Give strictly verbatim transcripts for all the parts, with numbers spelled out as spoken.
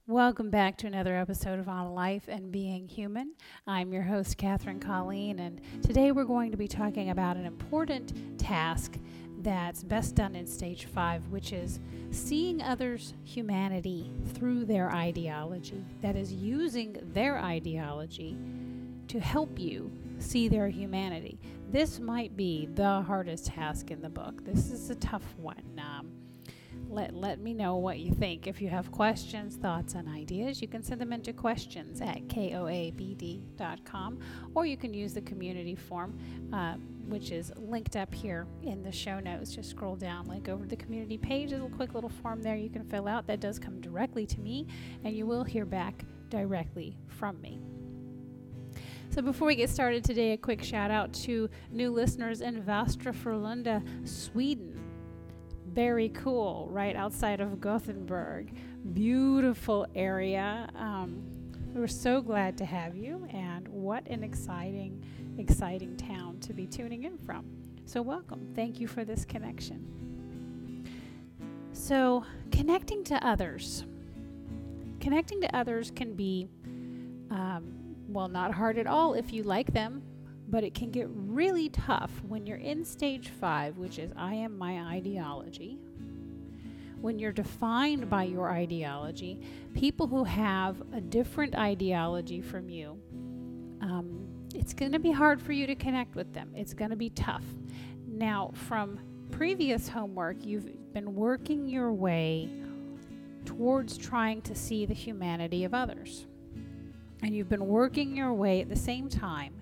Welcome back to another episode of On Life and Being Human. I'm your host, Catherine Colleen, and today we're going to be talking about an important task that's best done in stage five, which is seeing others' humanity through their ideology. That is, using their ideology to help you see their humanity. This might be the hardest task in the book. This is a tough one. Um, Let, let me know what you think. If you have questions, thoughts, and ideas, you can send them into questions at k o a b d dot com, or you can use the community form, uh, which is linked up here in the show notes. Just scroll down, link over to the community page. There's a quick little form there you can fill out. That does come directly to me, and you will hear back directly from me. So before we get started today, a quick shout out to new listeners in Västra Frölunda, Sweden. Very cool, right outside of Gothenburg. Beautiful area. Um, we're so glad to have you, and what an exciting, exciting town to be tuning in from. So welcome. Thank you for this connection. So connecting to others. Connecting to others can be, um, well, not hard at all if you like them. But it can get really tough when you're in stage five, which is I am my ideology. When you're defined by your ideology, people who have a different ideology from you, um, it's going to be hard for you to connect with them. It's going to be tough. Now, from previous homework, you've been working your way towards trying to see the humanity of others. And you've been working your way at the same time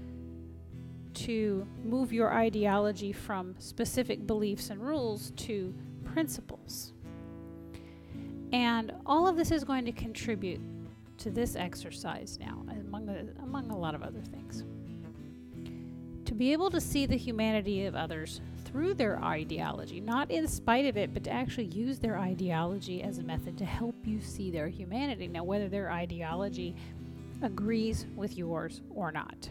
to move your ideology from specific beliefs and rules to principles. And all of this is going to contribute to this exercise now, among a, among a lot of other things. To be able to see the humanity of others through their ideology, not in spite of it, but to actually use their ideology as a method to help you see their humanity. Now, whether their ideology agrees with yours or not.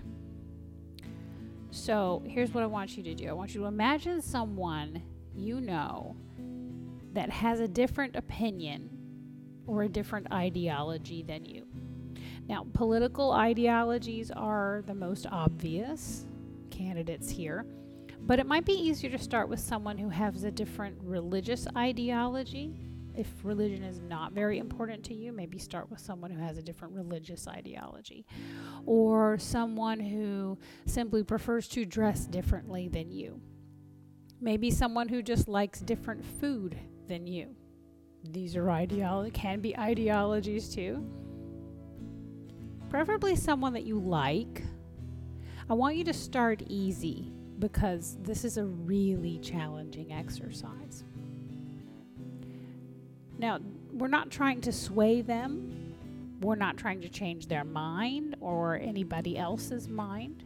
So here's what I want you to do. I want you to imagine someone you know that has a different opinion or a different ideology than you. Now, political ideologies are the most obvious candidates here, but it might be easier to start with someone who has a different religious ideology. If religion is not very important to you, maybe start with someone who has a different religious ideology. Or someone who simply prefers to dress differently than you. Maybe someone who just likes different food than you. These are ideolo- can be ideologies too. Preferably someone that you like. I want you to start easy because this is a really challenging exercise. Now, we're not trying to sway them. We're not trying to change their mind or anybody else's mind.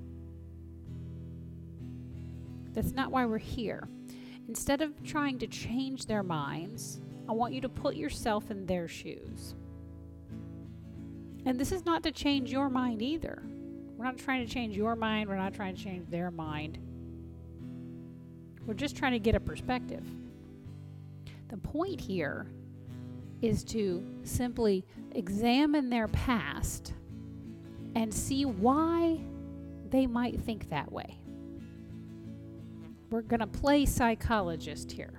That's not why we're here. Instead of trying to change their minds, I want you to put yourself in their shoes. And this is not to change your mind either. We're not trying to change your mind. We're not trying to change their mind. We're just trying to get a perspective. The point here is to simply examine their past and see why they might think that way. We're going to play psychologist here.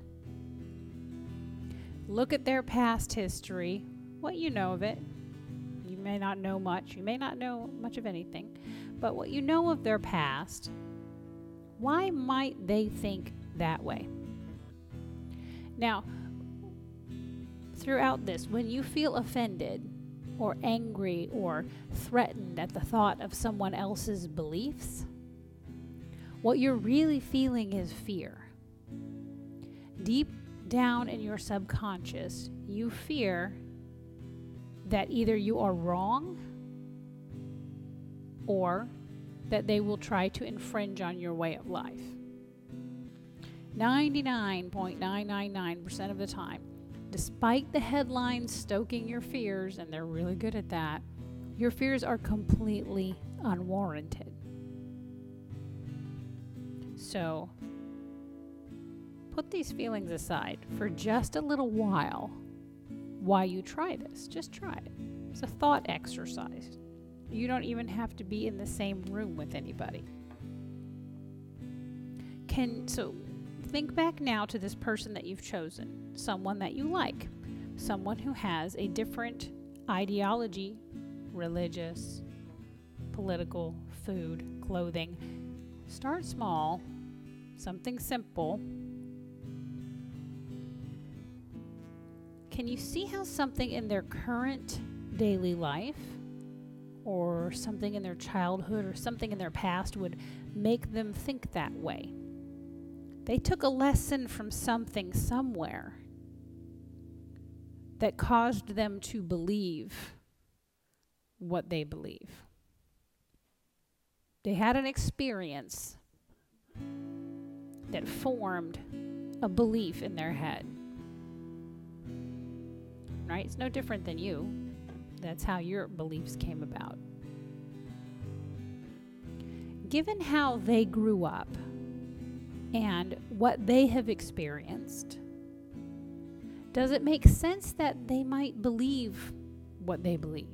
Look at their past history, what you know of it. You may not know much. You may not know much of anything. But what you know of their past, why might they think that way? Now, throughout this, when you feel offended or angry or threatened at the thought of someone else's beliefs, what you're really feeling is fear. Deep down in your subconscious, you fear that either you are wrong or that they will try to infringe on your way of life. ninety-nine point nine nine nine percent of the time, despite the headlines stoking your fears, and they're really good at that, your fears are completely unwarranted. So, put these feelings aside for just a little while why you try this. Just try it. It's a thought exercise. You don't even have to be in the same room with anybody. Can so think back now to this person that you've chosen, someone that you like, someone who has a different ideology, religious, political, food, clothing. Start small, something simple. Can you see how something in their current daily life or something in their childhood or something in their past would make them think that way? They took a lesson from something somewhere that caused them to believe what they believe. They had an experience that formed a belief in their head. Right? It's no different than you. That's how your beliefs came about. Given how they grew up and what they have experienced, does it make sense that they might believe what they believe?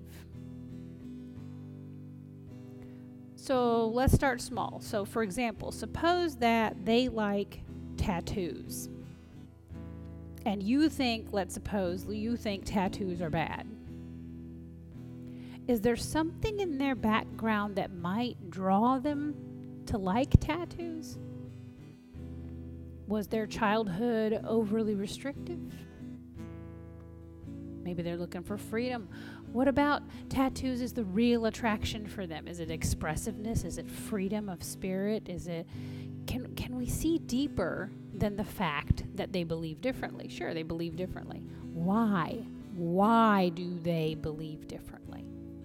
So let's start small. So for example, suppose that they like tattoos. And you think, let's suppose, you think tattoos are bad. Is there something in their background that might draw them to like tattoos? Was their childhood overly restrictive? Maybe they're looking for freedom. What about tattoos is the real attraction for them? Is it expressiveness? Is it freedom of spirit? Is it, can can we see deeper than the fact that they believe differently? Sure, they believe differently. Why? Why do they believe differently?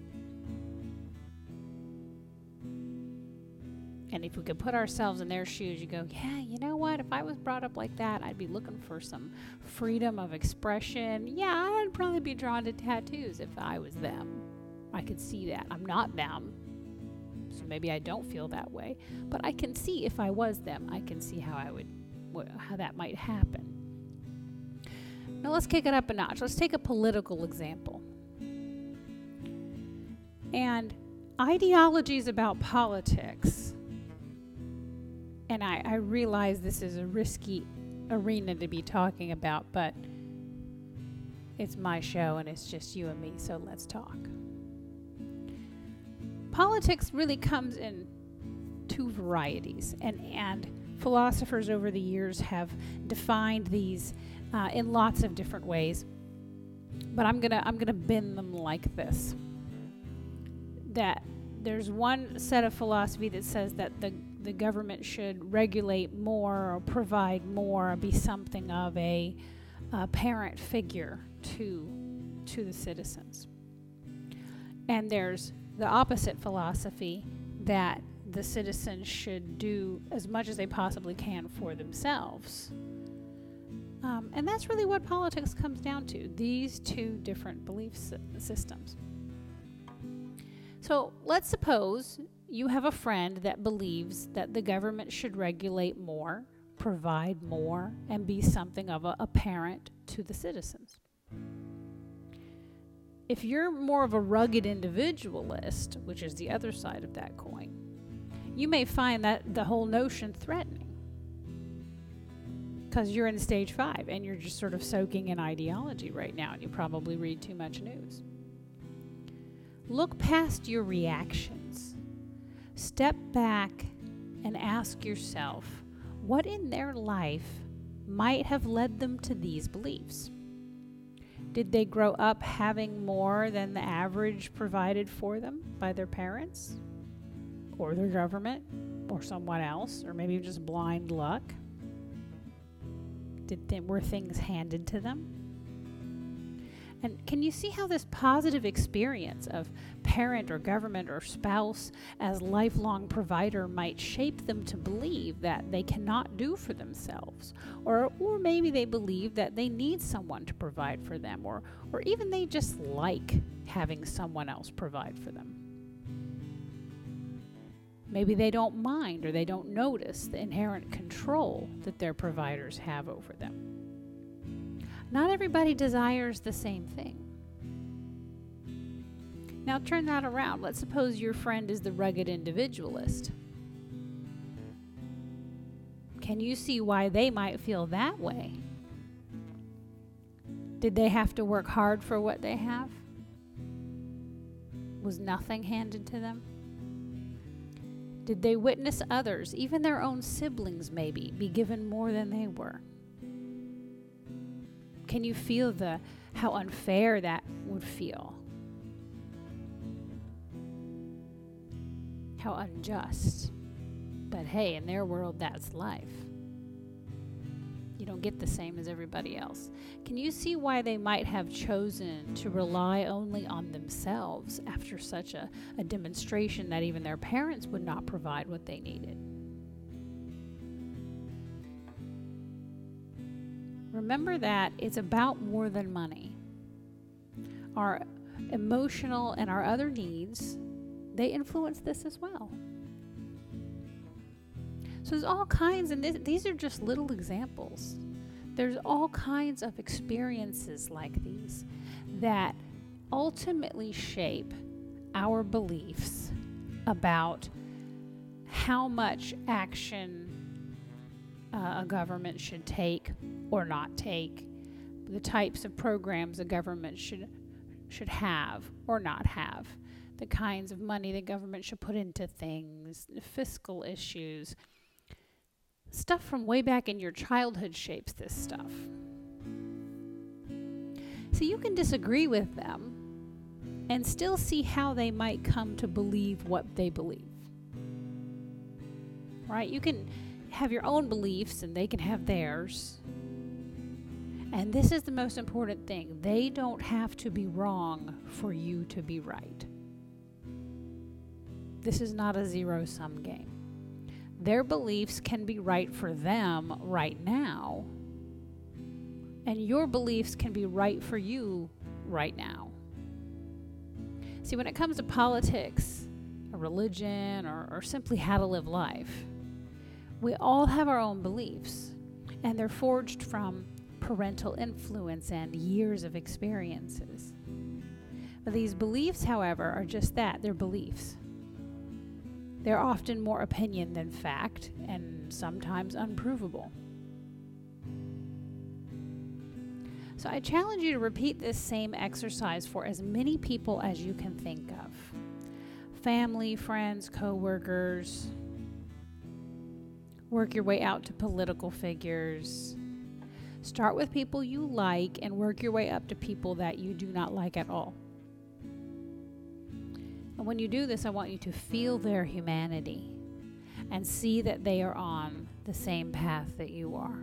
And if we could put ourselves in their shoes, you go, yeah, you know what? If I was brought up like that, I'd be looking for some freedom of expression. Yeah, I'd probably be drawn to tattoos if I was them. I could see that. I'm not them, so maybe I don't feel that way. But I can see if I was them, I can see how I would, wh- how that might happen. Now let's kick it up a notch. Let's take a political example. And ideologies about politics. And I, I realize this is a risky arena to be talking about, but it's my show and it's just you and me, so let's talk. Politics really comes in two varieties, and, and philosophers over the years have defined these uh, in lots of different ways. But I'm gonna I'm gonna bend them like this. That there's one set of philosophy that says that the the government should regulate more or provide more or be something of a, a parent figure to, to the citizens. And there's the opposite philosophy that the citizens should do as much as they possibly can for themselves. Um, and that's really what politics comes down to, these two different belief sy- systems. So let's suppose you have a friend that believes that the government should regulate more, provide more, and be something of a, a parent to the citizens. If you're more of a rugged individualist, which is the other side of that coin, you may find that the whole notion threatening because you're in stage five and you're just sort of soaking in ideology right now and you probably read too much news. Look past your reactions. Step back and ask yourself, what in their life might have led them to these beliefs? Did they grow up having more than the average provided for them by their parents or their government or someone else, or maybe just blind luck? Did th- were things handed to them? And can you see how this positive experience of parent or government or spouse as lifelong provider might shape them to believe that they cannot do for themselves? Or or maybe they believe that they need someone to provide for them, or, or even they just like having someone else provide for them. Maybe they don't mind or they don't notice the inherent control that their providers have over them. Not everybody desires the same thing. Now turn that around. Let's suppose your friend is the rugged individualist. Can you see why they might feel that way? Did they have to work hard for what they have? Was nothing handed to them? Did they witness others, even their own siblings maybe, be given more than they were? Can you feel the how unfair that would feel? How unjust. But hey, in their world, that's life. You don't get the same as everybody else. Can you see why they might have chosen to rely only on themselves after such a, a demonstration that even their parents would not provide what they needed? Remember that it's about more than money. Our emotional and our other needs, they influence this as well. So there's all kinds, and th- these are just little examples. There's all kinds of experiences like these that ultimately shape our beliefs about how much action uh, a government should take or not take, the types of programs a government should should have or not have, the kinds of money the government should put into things, fiscal issues. Stuff from way back in your childhood shapes this stuff. So you can disagree with them and still see how they might come to believe what they believe. Right? You can have your own beliefs and they can have theirs. And this is the most important thing. They don't have to be wrong for you to be right. This is not a zero-sum game. Their beliefs can be right for them right now, and your beliefs can be right for you right now. See, when it comes to politics, or religion, or, or simply how to live life, we all have our own beliefs, and they're forged from parental influence and years of experiences. But these beliefs, however, are just that, they're beliefs. They're often more opinion than fact, and sometimes unprovable. So I challenge you to repeat this same exercise for as many people as you can think of. Family, friends, co-workers. Work your way out to political figures. Start with people you like and work your way up to people that you do not like at all. And when you do this, I want you to feel their humanity and see that they are on the same path that you are.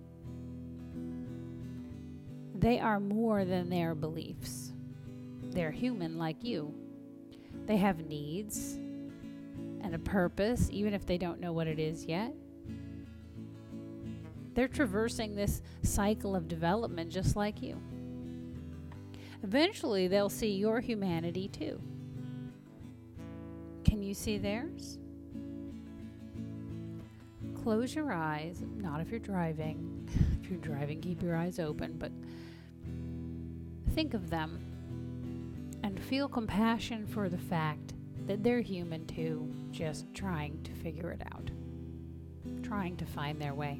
They are more than their beliefs. They're human like you. They have needs and a purpose, even if they don't know what it is yet. They're traversing this cycle of development just like you. Eventually, they'll see your humanity too. Can you see theirs? Close your eyes, not if you're driving. If you're driving, keep your eyes open, but think of them and feel compassion for the fact that they're human too, just trying to figure it out, trying to find their way.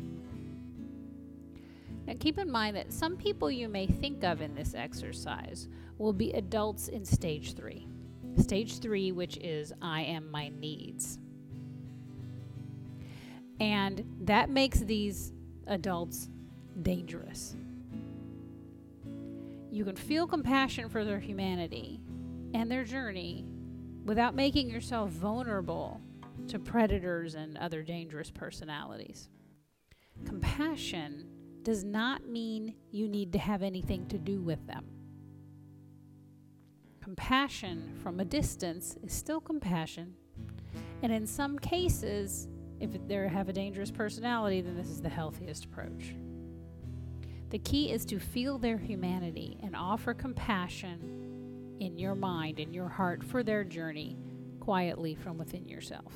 Now keep in mind that some people you may think of in this exercise will be adults in stage three. Stage three, which is I am my needs. And that makes these adults dangerous. You can feel compassion for their humanity and their journey without making yourself vulnerable to predators and other dangerous personalities. Compassion does not mean you need to have anything to do with them. Compassion from a distance is still compassion. And in some cases, if they have a dangerous personality, then this is the healthiest approach. The key is to feel their humanity and offer compassion in your mind, in your heart, for their journey quietly from within yourself.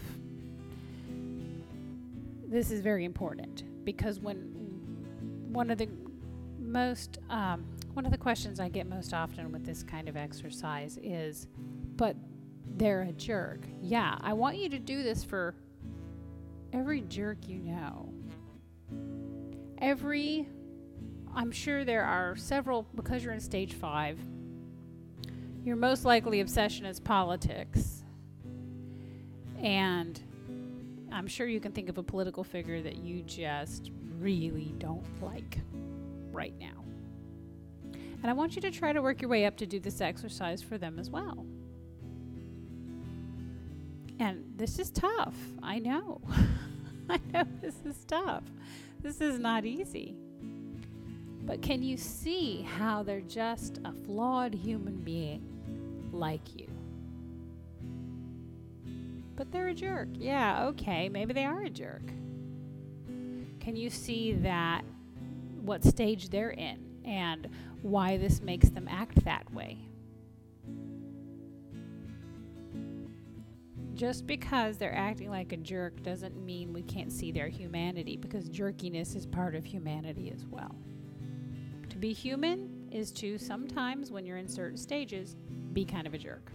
This is very important because when one of the most, um, one of the questions I get most often with this kind of exercise is, but they're a jerk. Yeah, I want you to do this for every jerk you know. Every, I'm sure there are several, because you're in stage five, your most likely obsession is politics. And I'm sure you can think of a political figure that you just really don't like right now. And I want you to try to work your way up to do this exercise for them as well. And this is tough. I know. I know this is tough. This is not easy. But can you see how they're just a flawed human being like you? But they're a jerk. Yeah, okay, maybe they are a jerk. Can you see that, what stage they're in, and why this makes them act that way? Just because they're acting like a jerk doesn't mean we can't see their humanity, because jerkiness is part of humanity as well. To be human is to sometimes, when you're in certain stages, be kind of a jerk.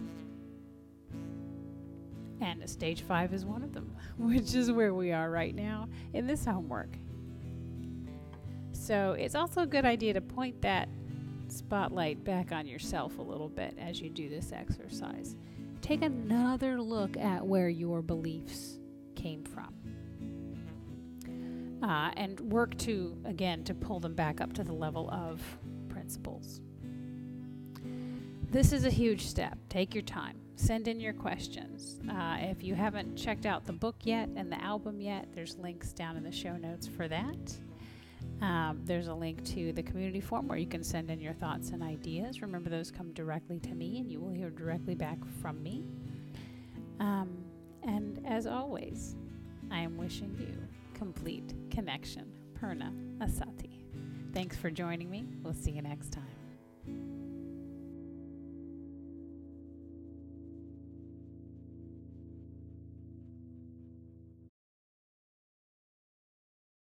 And a stage five is one of them, which is where we are right now in this homework. So it's also a good idea to point that spotlight back on yourself a little bit as you do this exercise. Take another look at where your beliefs came from. Uh, and work to, again, to pull them back up to the level of principles. This is a huge step. Take your time. Send in your questions. Uh, if you haven't checked out the book yet and the album yet, there's links down in the show notes for that. Um, there's a link to the community forum where you can send in your thoughts and ideas. Remember, those come directly to me, and you will hear directly back from me. Um, and as always, I am wishing you complete connection. Purna Asati. Thanks for joining me. We'll see you next time.